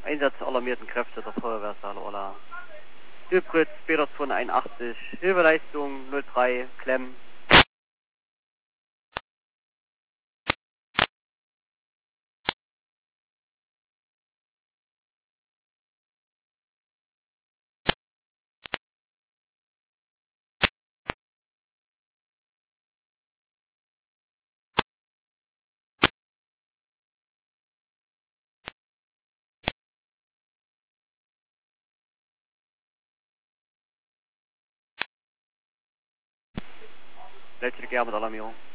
Einsatz alarmierten Kräfte der Feuerwehr Saale-Orla. Hybrid Peter 281, Hilfeleistung 03, Klemm. Letzte Gerbe mit Alarmierung.